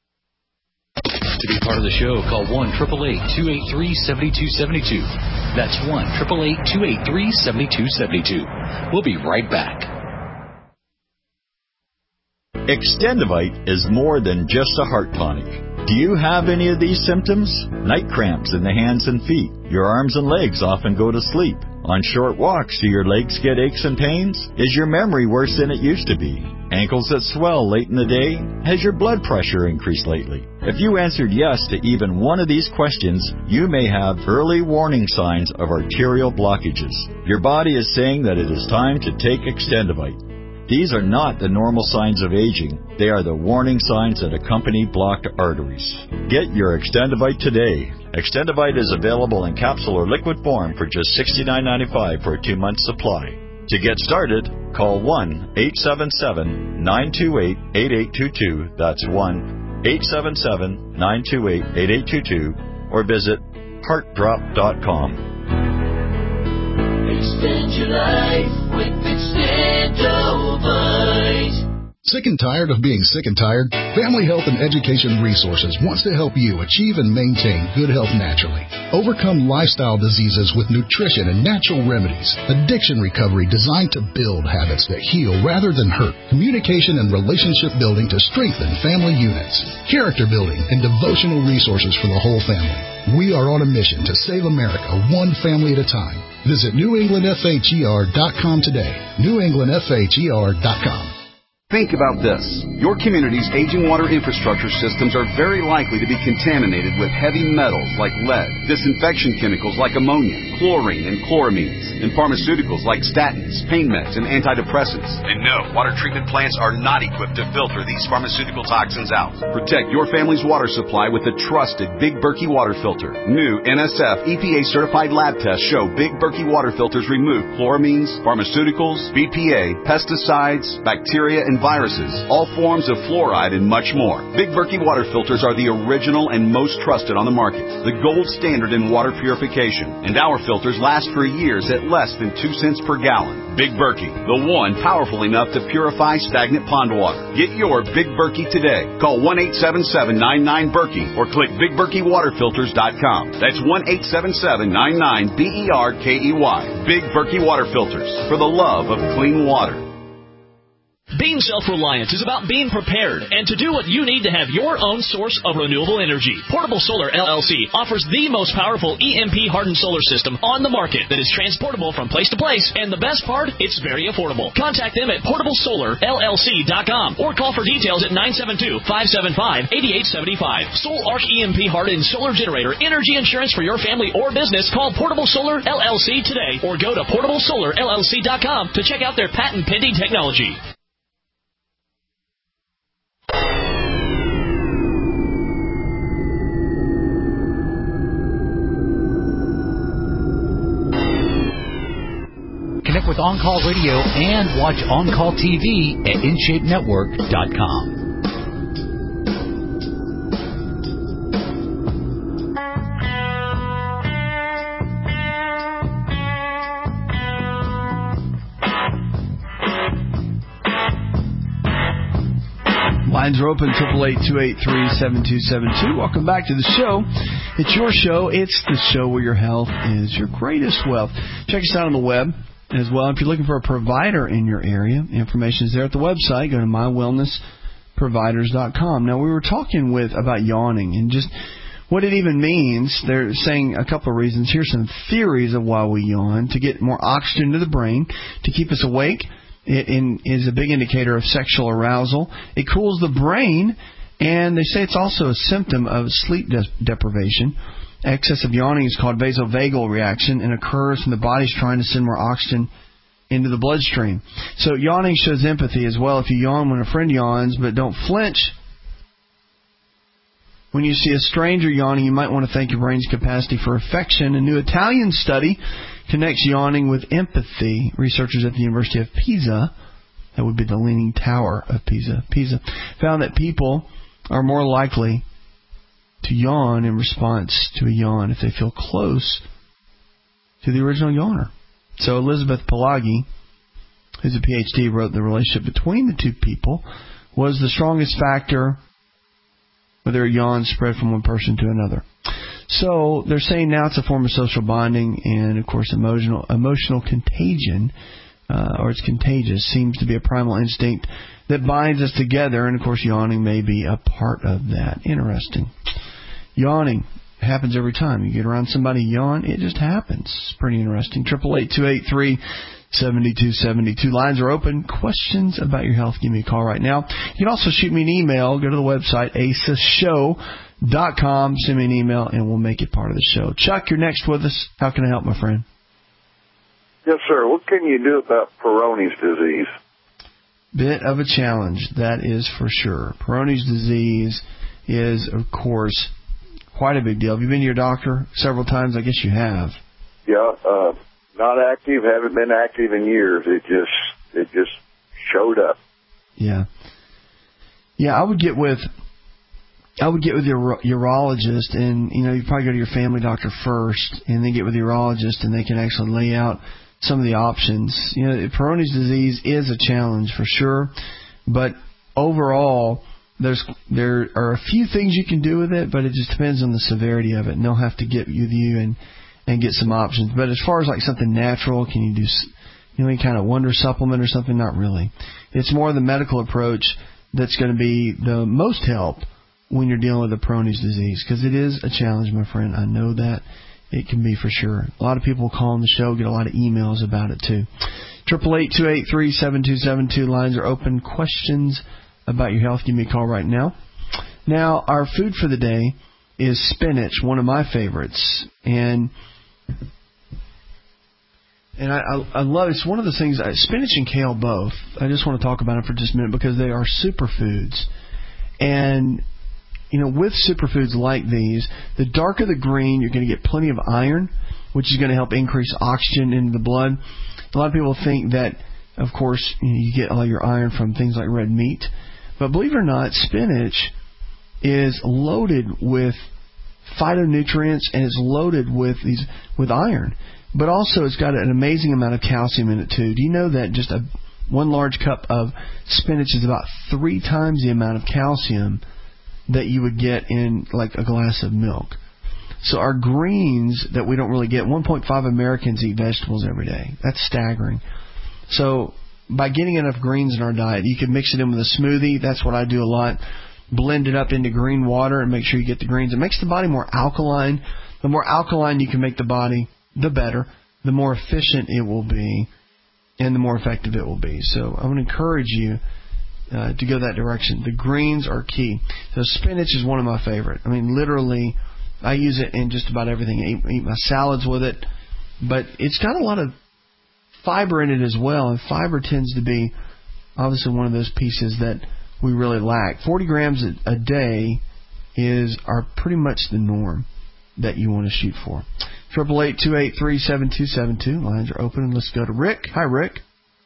To be part of the show, call one eight eight eight, two eight three, seven two seven two. That's one eight eight eight, two eight three, seven two seven two. We'll be right back. Extendivite is more than just a heart tonic. Do you have any of these symptoms? Night cramps in the hands and feet. Your arms and legs often go to sleep. On short walks, do your legs get aches and pains? Is your memory worse than it used to be? Ankles that swell late in the day? Has your blood pressure increased lately? If you answered yes to even one of these questions, you may have early warning signs of arterial blockages. Your body is saying that it is time to take Extendivite. These are not the normal signs of aging. They are the warning signs that accompany blocked arteries. Get your Extendivite today. Extendivite is available in capsule or liquid form for just sixty-nine ninety-five for a two-month supply. To get started, call one eight seven seven, nine two eight, eight eight two two. That's one eight seven seven, nine two eight, eight eight two two. Or visit heart drop dot com. Extend your life with Extendivite. Sick and tired of being sick and tired? Family Health and Education Resources wants to help you achieve and maintain good health naturally. Overcome lifestyle diseases with nutrition and natural remedies. Addiction recovery designed to build habits that heal rather than hurt. Communication and relationship building to strengthen family units. Character building and devotional resources for the whole family. We are on a mission to save America one family at a time. Visit new england f h e r dot com today. new england f h e r dot com. Think about this. Your community's aging water infrastructure systems are very likely to be contaminated with heavy metals like lead, disinfection chemicals like ammonia, chlorine and chloramines, and pharmaceuticals like statins, pain meds, and antidepressants. And no, water treatment plants are not equipped to filter these pharmaceutical toxins out. Protect your family's water supply with the trusted Big Berkey water filter. New N S F E P A certified lab tests show Big Berkey water filters remove chloramines, pharmaceuticals, B P A, pesticides, bacteria, and viruses, all forms of fluoride, and much more. Big Berkey water filters are the original and most trusted on the market, the gold standard in water purification, and our filters last for years at less than two cents per gallon. Big Berkey, the one powerful enough to purify stagnant pond water. Get your Big Berkey today. Call one eight seven seven, nine nine, Berkey or click big berkey water filters dot com. That's one eight seven seven, nine nine, B E R K E Y. Big Berkey water filters, for the love of clean water. Being self-reliant is about being prepared and to do what you need to have your own source of renewable energy. Portable Solar L L C offers the most powerful E M P-hardened solar system on the market that is transportable from place to place, and the best part, it's very affordable. Contact them at portable solar L L C dot com or call for details at nine seven two, five seven five, eight eight seven five. Soul Arc E M P-hardened solar generator energy insurance for your family or business. Call Portable Solar L L C today or go to portable solar L L C dot com to check out their patent-pending technology. Connect with On Call Radio and watch On Call T V at in shape network dot com. Lines are open, eight eight eight, two eight three, seven two seven two. Welcome back to the show. It's your show. It's the show where your health is your greatest wealth. Check us out on the web as well. If you're looking for a provider in your area, information is there at the website. Go to my wellness providers dot com. Now, we were talking with about yawning and just what it even means. They're saying a couple of reasons. Here's some theories of why we yawn: to get more oxygen to the brain, to keep us awake. It in, is a big indicator of sexual arousal. It cools the brain, and they say it's also a symptom of sleep de- deprivation. Excessive yawning is called vasovagal reaction and occurs when the body's trying to send more oxygen into the bloodstream. So yawning shows empathy as well. If you yawn when a friend yawns, but don't flinch when you see a stranger yawning, you might want to thank your brain's capacity for affection. A new Italian study connects yawning with empathy. Researchers at the University of Pisa, that would be the Leaning Tower of Pisa, Pisa, found that people are more likely to yawn in response to a yawn if they feel close to the original yawner. So Elizabeth Pelagi, who's a P H D, wrote the relationship between the two people was the strongest factor whether a yawn spread from one person to another. So they're saying now it's a form of social bonding, and of course emotional emotional contagion, uh, or it's contagious, seems to be a primal instinct that binds us together, and of course yawning may be a part of that. Interesting. Yawning happens every time. You get around somebody, yawn, it just happens. It's pretty interesting. eight eight eight, two eight three, seven two seven two. Lines are open. Questions about your health, give me a call right now. You can also shoot me an email. Go to the website, A C E S show dot com. Send me an email, and we'll make it part of the show. Chuck, you're next with us. How can I help, my friend? Yes, sir. What can you do about Peyronie's disease? Bit of a challenge, that is for sure. Peyronie's disease is, of course, quite a big deal. Have you been to your doctor several times? I guess you have. Yeah, uh, not active. Haven't been active in years. It just, it just showed up. Yeah. Yeah, I would get with, I would get with your urologist, and you know, you probably go to your family doctor first, and then get with the urologist, and they can actually lay out some of the options. You know, Peyronie's disease is a challenge for sure, but overall, there's there are a few things you can do with it, but it just depends on the severity of it, and they'll have to get with you and and get some options. But as far as like something natural, can you do you know any kind of wonder supplement or something? Not really. It's more the medical approach that's going to be the most help when you're dealing with the Peyronie's disease, because it is a challenge, my friend. I know that. It can be for sure. A lot of people call on the show, get a lot of emails about it too. eight eight eight, two eight three, seven two seven two. Lines are open. Questions about your health, give me a call right now. Now, our food for the day is spinach, one of my favorites. And and I, I, I love it. It's one of the things, spinach and kale both. I just want to talk about it for just a minute because they are superfoods. And you know, with superfoods like these, the darker the green, you're going to get plenty of iron, which is going to help increase oxygen into the blood. A lot of people think that, of course, you know, you get all your iron from things like red meat. But believe it or not, spinach is loaded with phytonutrients and it's loaded with these with iron. But also it's got an amazing amount of calcium in it too. Do you know that just a one large cup of spinach is about three times the amount of calcium that you would get in like a glass of milk? So our greens that we don't really get, one point five Americans eat vegetables every day. That's staggering. So by getting enough greens in our diet. You can mix it in with a smoothie. That's what I do a lot. Blend it up into green water and make sure you get the greens. It makes the body more alkaline. The more alkaline you can make the body, the better. The more efficient it will be, and the more effective it will be. So I would encourage you uh, to go that direction. The greens are key. So spinach is one of my favorite. I mean, literally, I use it in just about everything. I eat, eat my salads with it. But it's got a lot of fiber in it as well, and fiber tends to be obviously one of those pieces that we really lack. forty grams a, a day is are pretty much the norm that you want to shoot for. Triple eight two eight three seven two seven two. Lines are open. Let's go to Rick. Hi, Rick.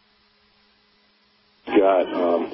Got um,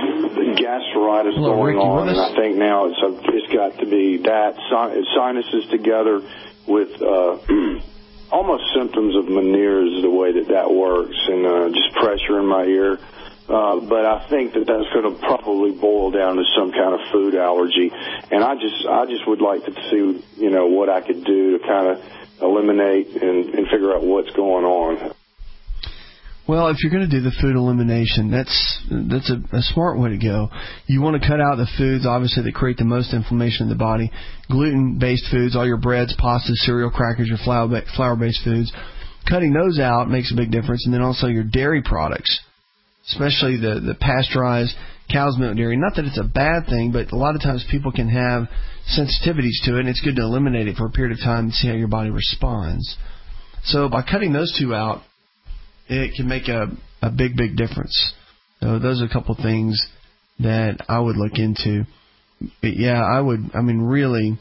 gastritis Hello, going Rick, on, and I think now it's uh, it's got to be that sin- sinuses together with uh, almost symptoms of Meniere's is the way that that works, and uh, just pressure in my ear. Uh, but I think that that's going to probably boil down to some kind of food allergy, and I just I just would like to see, you know, what I could do to kind of eliminate and, and figure out what's going on. Well, if you're going to do the food elimination, that's that's a, a smart way to go. You want to cut out the foods, obviously, that create the most inflammation in the body. Gluten-based foods, all your breads, pastas, cereal, crackers, your flour- flour-based foods. Cutting those out makes a big difference. And then also your dairy products, especially the, the pasteurized cow's milk dairy. Not that it's a bad thing, but a lot of times people can have sensitivities to it, and it's good to eliminate it for a period of time and see how your body responds. So by cutting those two out, it can make a, a big, big difference. So those are a couple things that I would look into. But yeah, I would, I mean, really,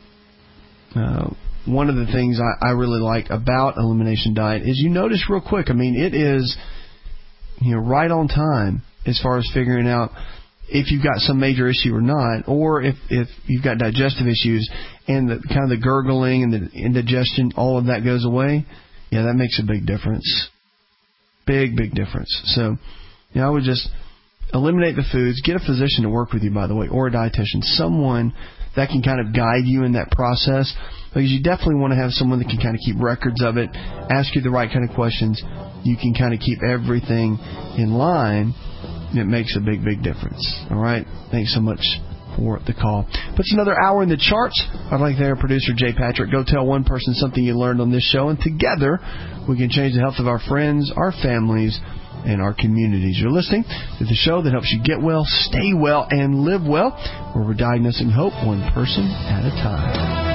uh, one of the things I, I really like about Elimination Diet is you notice real quick, I mean, it is, you know, right on time as far as figuring out if you've got some major issue or not, or if, if you've got digestive issues and the kind of the gurgling and the indigestion, all of that goes away. Yeah, that makes a big difference. Big, big difference. So, you know, I would just eliminate the foods. Get a physician to work with you, by the way, or a dietitian, someone that can kind of guide you in that process, because you definitely want to have someone that can kind of keep records of it, ask you the right kind of questions. You can kind of keep everything in line. It makes a big, big difference. All right? Thanks so much for the call. Puts another hour in the charts. I'd like to hear producer Jay Patrick go tell one person something you learned on this show, and together we can change the health of our friends, our families, and our communities. You're listening to the show that helps you get well, stay well, and live well, where we're diagnosing hope one person at a time.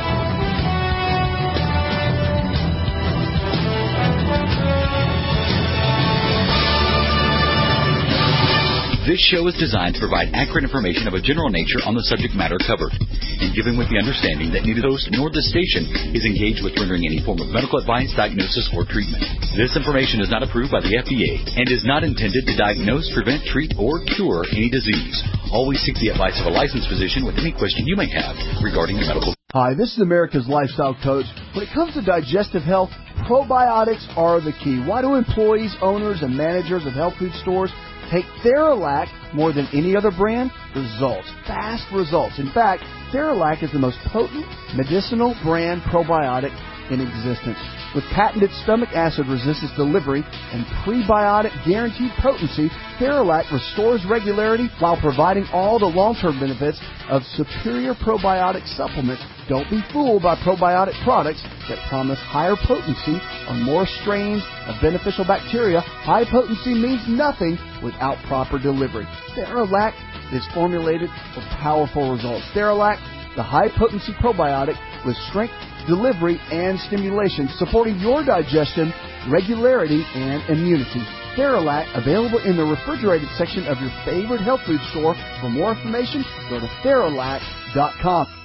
This show is designed to provide accurate information of a general nature on the subject matter covered, and given with the understanding that neither the host nor the station is engaged with rendering any form of medical advice, diagnosis, or treatment. This information is not approved by the F D A and is not intended to diagnose, prevent, treat, or cure any disease. Always seek the advice of a licensed physician with any question you may have regarding your medical. Hi, this is America's Lifestyle Coach. When it comes to digestive health, probiotics are the key. Why do employees, owners, and managers of health food stores take Theralac more than any other brand? Results. Fast results. In fact, Theralac is the most potent medicinal brand probiotic in existence. With patented stomach acid resistance delivery and prebiotic guaranteed potency, Theralac restores regularity while providing all the long-term benefits of superior probiotic supplements. Don't be fooled by probiotic products that promise higher potency or more strains of beneficial bacteria. High potency means nothing without proper delivery. Theralac is formulated for powerful results. Theralac, the high-potency probiotic with strength, delivery, and stimulation, supporting your digestion, regularity, and immunity. Theralac, available in the refrigerated section of your favorite health food store. For more information, go to Theralac dot com.